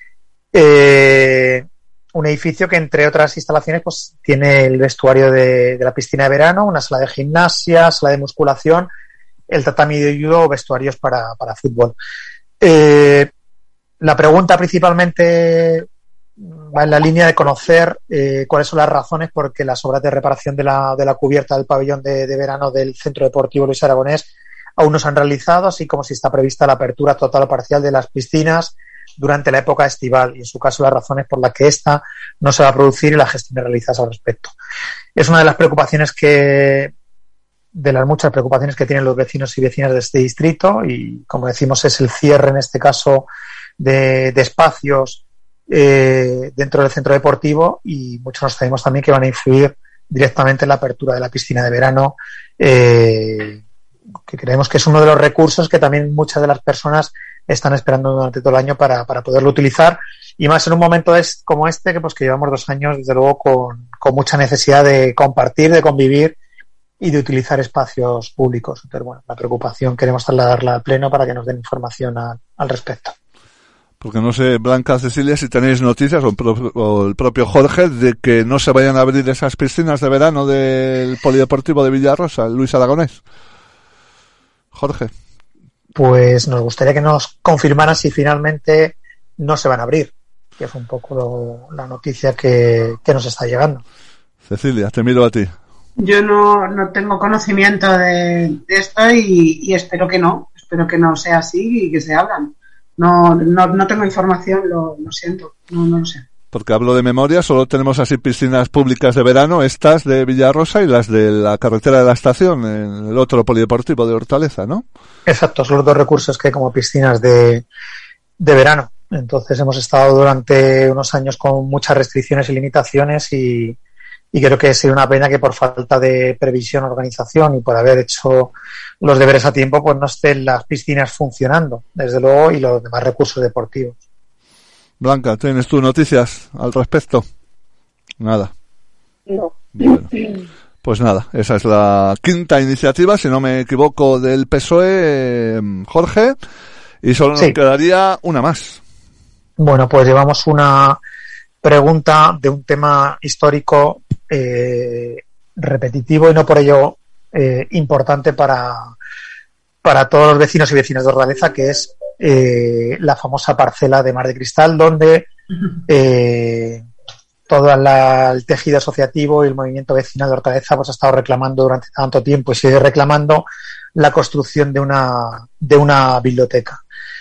Un edificio que, entre otras instalaciones, pues tiene el vestuario de la piscina de verano, una sala de gimnasia, sala de musculación, el tatami de judo o vestuarios para fútbol. La pregunta principalmente va en la línea de conocer cuáles son las razones por que las obras de reparación de la cubierta del pabellón de verano del Centro Deportivo Luis Aragonés aún no se han realizado, así como si está prevista la apertura total o parcial de las piscinas durante la época estival y, en su caso, las razones por las que esta no se va a producir y las gestiones realizadas al respecto. Es una de las preocupaciones de las muchas preocupaciones que tienen los vecinos y vecinas de este distrito y, como decimos, es el cierre, en este caso, de espacios dentro del centro deportivo, y muchos nos tememos también que van a influir directamente en la apertura de la piscina de verano, que creemos que es uno de los recursos que también muchas de las personas están esperando durante todo el año para poderlo utilizar, y más en un momento como este, que llevamos 2 años, desde luego, con mucha necesidad de compartir, de convivir y de utilizar espacios públicos. Entonces, bueno, la preocupación queremos trasladarla al Pleno para que nos den información al respecto. Porque no sé, Blanca, Cecilia, si tenéis noticias, o el propio Jorge, de que no se vayan a abrir esas piscinas de verano del Polideportivo de Villarrosa, Luis Aragonés. Jorge. Pues nos gustaría que nos confirmaran si finalmente no se van a abrir, que es un poco la noticia que nos está llegando. Cecilia, te miro a ti. Yo no tengo conocimiento de esto y espero que no sea así y que se abran. No tengo información, lo siento, no lo sé. Porque hablo de memoria, solo tenemos así piscinas públicas de verano, estas de Villarrosa y las de la carretera de la estación, en el otro polideportivo de Hortaleza, ¿no? Exacto, son los 2 recursos que hay como piscinas de verano. Entonces hemos estado durante unos años con muchas restricciones y limitaciones y creo que sería una pena que por falta de previsión, organización y por haber hecho los deberes a tiempo, pues no estén las piscinas funcionando, desde luego, y los demás recursos deportivos. Blanca, ¿tienes tú noticias al respecto? Nada. No. Bueno, pues nada, esa es la 5ª iniciativa, si no me equivoco, del PSOE, Jorge, y solo nos quedaría una más. Bueno, pues llevamos una pregunta de un tema histórico repetitivo y no por ello importante para todos los vecinos y vecinas de Hortaleza, que es la famosa parcela de Mar de Cristal, donde todo el tejido asociativo y el movimiento vecinal de Hortaleza pues ha estado reclamando durante tanto tiempo y sigue reclamando la construcción de una biblioteca.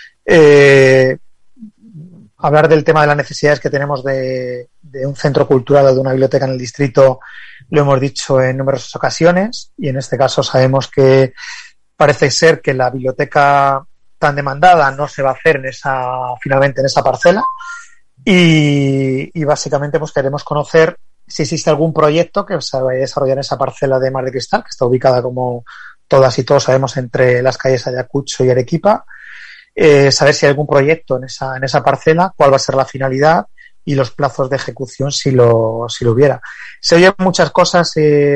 Hablar del tema de las necesidades que tenemos de un centro cultural o de una biblioteca en el distrito lo hemos dicho en numerosas ocasiones, y en este caso sabemos que parece ser que la biblioteca tan demandada no se va a hacer finalmente en esa parcela, y básicamente pues queremos conocer si existe algún proyecto que se vaya a desarrollar en esa parcela de Mar de Cristal, que está ubicada, como todas y todos sabemos, entre las calles Ayacucho y Arequipa. Saber si hay algún proyecto en esa parcela, cuál va a ser la finalidad y los plazos de ejecución si lo hubiera. Se oyen muchas cosas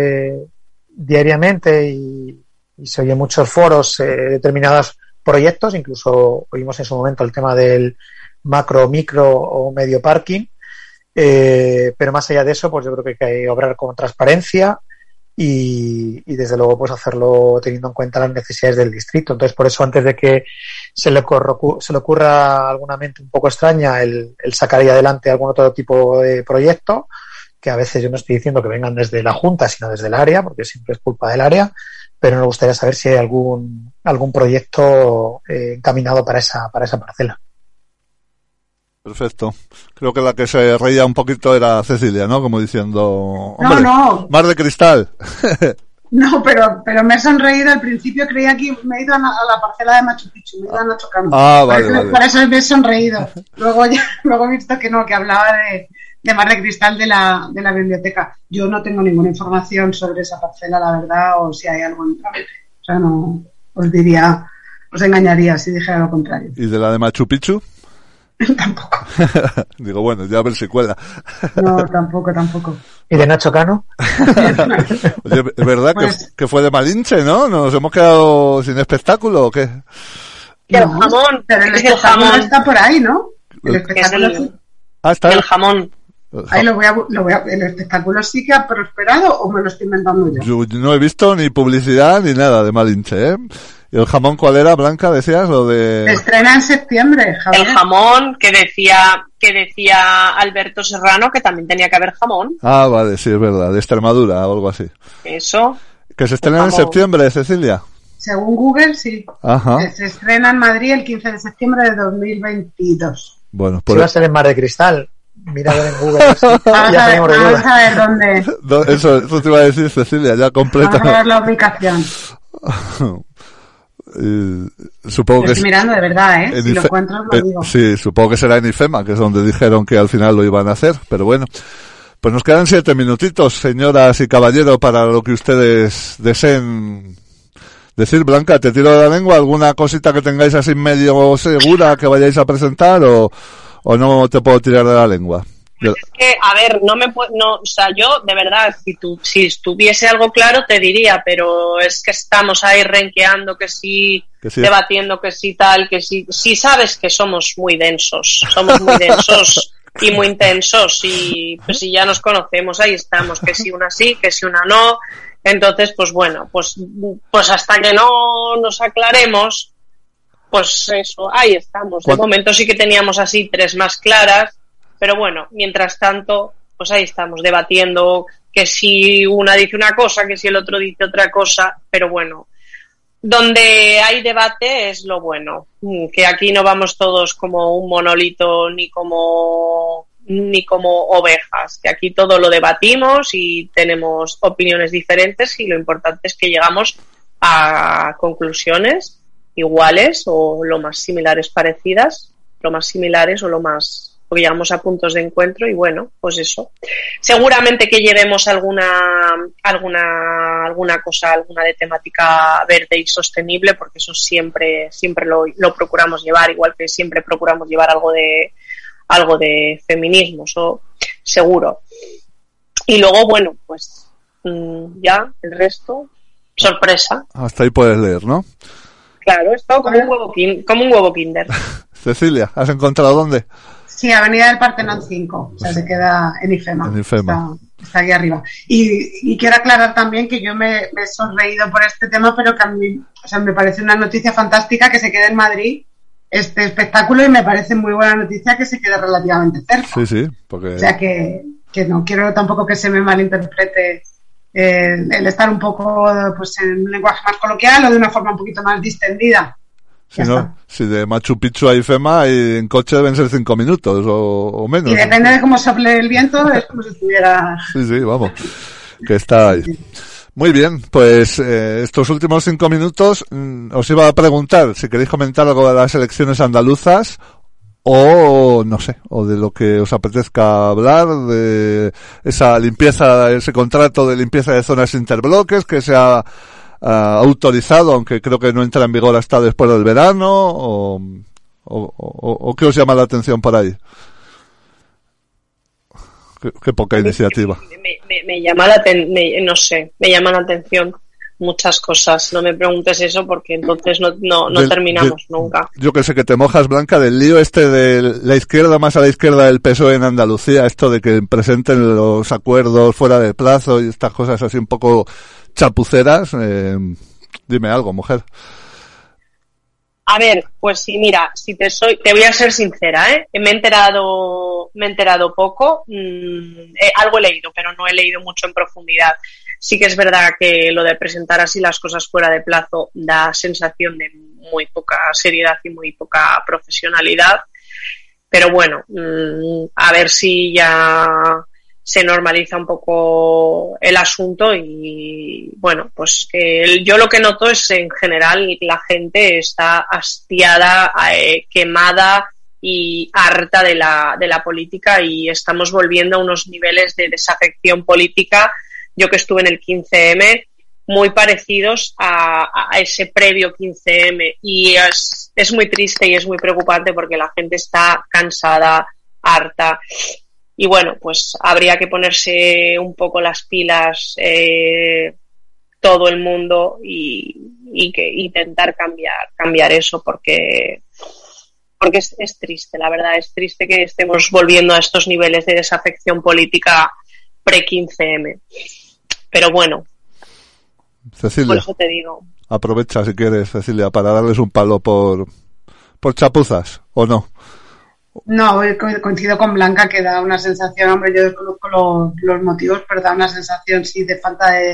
diariamente y se oyen muchos foros, determinados proyectos, incluso oímos en su momento el tema del macro, micro o medio parking, pero más allá de eso, pues yo creo que hay que obrar con transparencia y desde luego pues hacerlo teniendo en cuenta las necesidades del distrito. Entonces, por eso, antes de que se le ocurra a alguna mente un poco extraña el sacar ahí adelante algún otro tipo de proyecto, que a veces yo no estoy diciendo que vengan desde la Junta, sino desde el área, porque siempre es culpa del área, pero nos gustaría saber si hay algún proyecto encaminado para esa parcela. Perfecto. Creo que la que se reía un poquito era Cecilia, ¿no? Como diciendo... ¡Hombre, no! ¡Mar de Cristal! No, pero me he sonreído. Al principio creía que me he ido a la parcela de Machu Picchu, me he ido a Nacho Cano. Vale. Por eso me he sonreído. Luego he visto que no, que hablaba de Mar de Cristal de la biblioteca. Yo no tengo ninguna información sobre esa parcela, la verdad, o si hay algo en trámite. O sea, no os engañaría si dijera lo contrario. ¿Y de la de Machu Picchu? Tampoco. Digo, bueno, ya a ver si cuela. No, tampoco. ¿Y de Nacho Cano? Oye, es verdad pues, que fue de Malinche, ¿no? ¿Nos hemos quedado sin espectro o qué? El jamón. Pero el jamón está por ahí, ¿no? El espectáculo sí. Está el jamón. Ahí el espectáculo sí que ha prosperado, ¿o me lo estoy inventando yo? Yo no he visto ni publicidad ni nada de Malinche, ¿eh? ¿Y el jamón cuál era, Blanca? Decías lo de... Estrena en septiembre, Javier. El jamón que decía Alberto Serrano que también tenía que haber jamón. Ah, vale, sí, es verdad, de Extremadura o algo así. Eso. Que se estrena en septiembre, Cecilia. Según Google, sí. Ajá. Se estrena en Madrid el 15 de septiembre de 2022. Bueno, Si va a ser en Mar de Cristal, mira a ver en Google. Vamos a ver dónde. No, eso te iba a decir, Cecilia, ya completa. Vamos a ver la ubicación. Supongo que estoy mirando de verdad, ¿eh? Si lo encuentro, lo digo. Sí, supongo que será en IFEMA, que es donde dijeron que al final lo iban a hacer, pero bueno. Pues nos quedan 7 minutitos, señoras y caballeros, para lo que ustedes deseen decir. Blanca, ¿te tiro de la lengua? ¿Alguna cosita que tengáis así medio segura que vayáis a presentar o no te puedo tirar de la lengua? Pues es que, a ver, o sea, yo, de verdad, si estuviese algo claro te diría, pero es que estamos ahí renqueando que sí, debatiendo que sí tal, que sí sabes que somos muy densos y muy intensos y pues si ya nos conocemos, ahí estamos, que si una sí, que si una no, entonces pues bueno, pues hasta que no nos aclaremos, pues eso, ahí estamos. De momento sí que teníamos así 3 más claras, pero bueno, mientras tanto, pues ahí estamos debatiendo que si una dice una cosa, que si el otro dice otra cosa, pero bueno, donde hay debate es lo bueno, que aquí no vamos todos como un monolito ni como ovejas, que aquí todo lo debatimos y tenemos opiniones diferentes y lo importante es que llegamos a conclusiones iguales o lo más similares parecidas, o que llegamos a puntos de encuentro y bueno, pues eso. Seguramente que llevemos alguna cosa, alguna de temática verde y sostenible, porque eso siempre lo procuramos llevar, igual que siempre procuramos llevar algo de feminismo, eso seguro. Y luego, bueno, pues ya el resto, sorpresa. Hasta ahí puedes leer, ¿no? Claro, es todo como un huevo Kinder. Cecilia, ¿has encontrado dónde? Sí, Avenida del Partenón 5, o sea, se queda en IFEMA. Está aquí arriba. Y quiero aclarar también que yo me he sonreído por este tema, pero que a mí, o sea, me parece una noticia fantástica que se quede en Madrid este espectáculo y me parece muy buena noticia que se quede relativamente cerca. Sí, porque... O sea, que no quiero tampoco que se me malinterprete el estar un poco pues en un lenguaje más coloquial o de una forma un poquito más distendida. Si de Machu Picchu a IFEMA y en coche deben ser 5 minutos o menos. Y depende de cómo sople el viento, es como si estuviera... Sí, vamos, que está ahí. Muy bien, pues estos últimos 5 minutos os iba a preguntar si queréis comentar algo de las elecciones andaluzas o no sé, o de lo que os apetezca hablar, de esa limpieza, ese contrato de limpieza de zonas interbloques que se ha autorizado, aunque creo que no entra en vigor hasta después del verano, o ¿qué os llama la atención por ahí? Qué poca iniciativa. Me llama me llama la atención muchas cosas. No me preguntes eso porque entonces no terminamos nunca. Yo que sé que te mojas, Blanca, del lío este de la izquierda más a la izquierda del PSOE en Andalucía, esto de que presenten los acuerdos fuera de plazo y estas cosas así un poco chapuceras. Dime algo, mujer. A ver, pues sí, mira, te voy a ser sincera, me he enterado poco, algo he leído, pero no he leído mucho en profundidad. Sí que es verdad que lo de presentar así las cosas fuera de plazo da sensación de muy poca seriedad y muy poca profesionalidad, pero bueno, a ver si ya se normaliza un poco el asunto y bueno, pues yo lo que noto es en general la gente está hastiada, quemada y harta de la política y estamos volviendo a unos niveles de desafección política, yo que estuve en el 15M, muy parecidos a ese previo 15M y es muy triste y es muy preocupante porque la gente está cansada, harta. Y bueno, pues habría que ponerse un poco las pilas todo el mundo y que intentar cambiar eso porque es triste, la verdad, es triste que estemos volviendo a estos niveles de desafección política pre-15M. Pero bueno, Cecilia, por eso te digo. Aprovecha si quieres, Cecilia, para darles un palo por chapuzas, ¿o no? No, coincido con Blanca que da una sensación, hombre, yo desconozco los motivos, pero da una sensación sí de falta de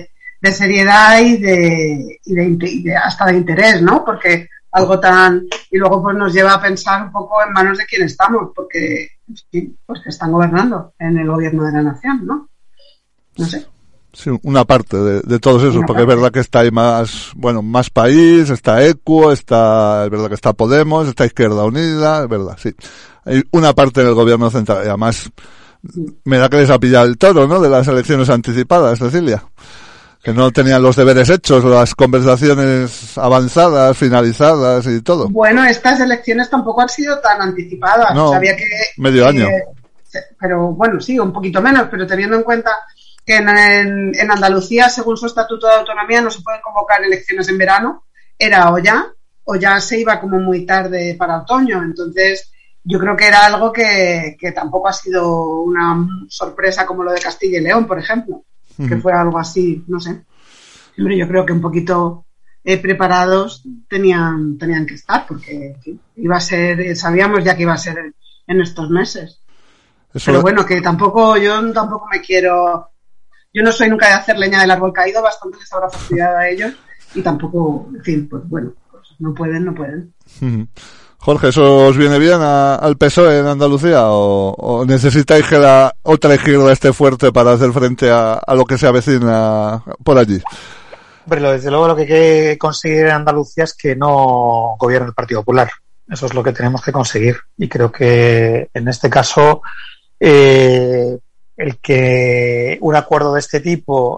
seriedad y de hasta de interés, ¿no? Porque algo tan... Y luego pues nos lleva a pensar un poco en manos de quién estamos, porque pues que están gobernando en el gobierno de la nación, ¿no? No sé. Sí, una parte de todos esos, porque es verdad que está ahí más país, está ECUO, es verdad que está Podemos, está Izquierda Unida, es verdad, sí. Hay una parte del gobierno central, y además me da que les ha pillado el toro, ¿no?, de las elecciones anticipadas, Cecilia. Que no tenían los deberes hechos, las conversaciones avanzadas, finalizadas y todo. Bueno, estas elecciones tampoco han sido tan anticipadas. No, sabía que medio año. Pero bueno, sí, un poquito menos, pero teniendo en cuenta que en Andalucía, según su estatuto de autonomía, no se pueden convocar elecciones en verano, era o ya se iba como muy tarde para otoño. Entonces, yo creo que era algo que tampoco ha sido una sorpresa como lo de Castilla y León, por ejemplo, que fue algo así, no sé. Hombre, yo creo que un poquito preparados tenían que estar, porque iba a ser, sabíamos ya que iba a ser en estos meses. Pero bueno, que yo tampoco me quiero... Yo no soy nunca de hacer leña del árbol caído, bastante les habrá fastidiado a ellos y tampoco, en fin, pues bueno, pues no pueden. Jorge, ¿eso os viene bien al PSOE en Andalucía o necesitáis que la otra izquierda esté fuerte para hacer frente a lo que se avecina por allí? Pero desde luego lo que hay que conseguir en Andalucía es que no gobierne el Partido Popular. Eso es lo que tenemos que conseguir y creo que en este caso el que un acuerdo de este tipo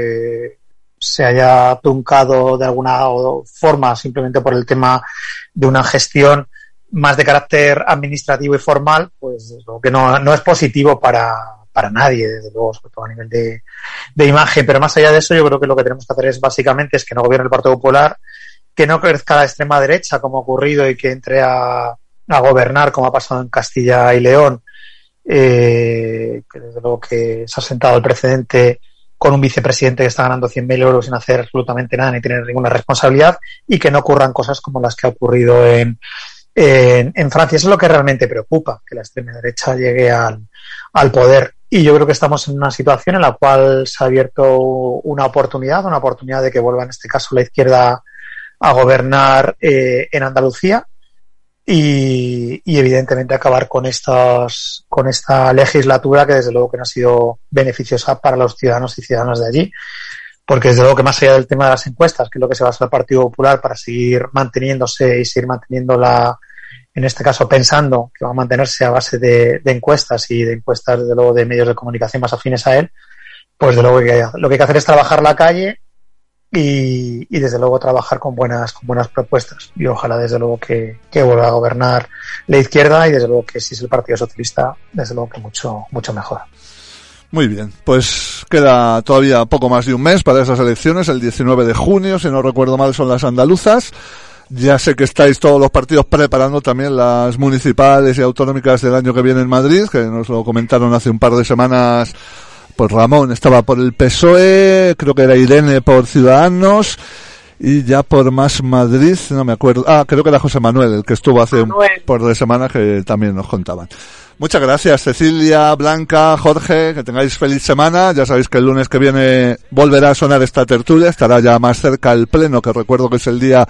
se haya truncado de alguna forma simplemente por el tema de una gestión más de carácter administrativo y formal, pues lo que no es positivo para nadie, desde luego, sobre todo a nivel de imagen. Pero más allá de eso, yo creo que lo que tenemos que hacer es básicamente es que no gobierne el Partido Popular, que no crezca la extrema derecha como ha ocurrido y que entre a gobernar como ha pasado en Castilla y León, que desde luego que se ha sentado el precedente con un vicepresidente que está ganando 100.000 euros sin hacer absolutamente nada ni tener ninguna responsabilidad, y que no ocurran cosas como las que ha ocurrido en Francia. Eso es lo que realmente preocupa, que la extrema derecha llegue al poder. Y yo creo que estamos en una situación en la cual se ha abierto una oportunidad de que vuelva en este caso la izquierda a gobernar en Andalucía y evidentemente acabar con esta legislatura que desde luego que no ha sido beneficiosa para los ciudadanos y ciudadanas de allí, porque desde luego que más allá del tema de las encuestas, que es lo que se basa el Partido Popular para seguir manteniéndose y seguir manteniéndola, en este caso pensando que va a mantenerse a base de encuestas y de encuestas desde luego de medios de comunicación más afines a él, pues desde luego lo que hay que hacer es trabajar la calle y desde luego trabajar con buenas propuestas, y ojalá desde luego que vuelva a gobernar la izquierda, y desde luego que si es el Partido Socialista, desde luego que mucho mejor. Muy bien, pues queda todavía poco más de un mes para esas elecciones, el 19 de junio, si no recuerdo mal, son las andaluzas. Ya sé que estáis todos los partidos preparando también las municipales y autonómicas del año que viene en Madrid, que nos lo comentaron hace un par de semanas. Pues Ramón estaba por el PSOE, creo que era Irene por Ciudadanos, y ya por Más Madrid, no me acuerdo, creo que era José Manuel el que estuvo hace un par de semanas, que también nos contaban. Muchas gracias, Cecilia, Blanca, Jorge, que tengáis feliz semana. Ya sabéis que el lunes que viene volverá a sonar esta tertulia, estará ya más cerca el pleno, que recuerdo que es el día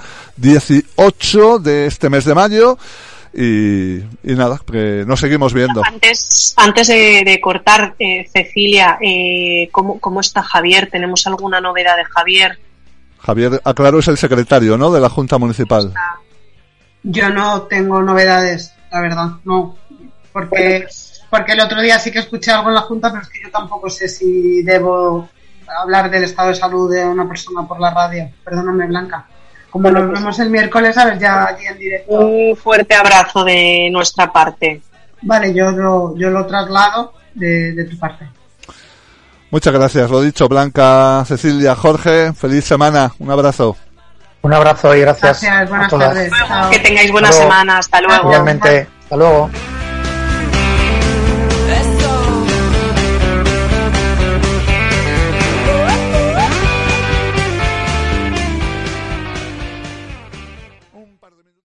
18 de este mes de mayo. Y nada, que nos seguimos viendo. Antes de cortar, Cecilia, ¿cómo está Javier? ¿Tenemos alguna novedad de Javier? Javier, aclaro, es el secretario, ¿no?, de la Junta Municipal. Yo no tengo novedades, la verdad, no. Porque el otro día sí que escuché algo en la Junta, pero es que yo tampoco sé si debo hablar del estado de salud de una persona por la radio. Perdóname, Blanca. Como nos vemos el miércoles, ¿sabes? Ya aquí en directo. Un fuerte abrazo de nuestra parte. Vale, yo lo traslado de tu parte. Muchas gracias. Lo dicho, Blanca, Cecilia, Jorge, feliz semana. Un abrazo. Un abrazo y gracias. Gracias, buenas tardes. Que tengáis buena semana. Hasta luego. Igualmente. Hasta luego.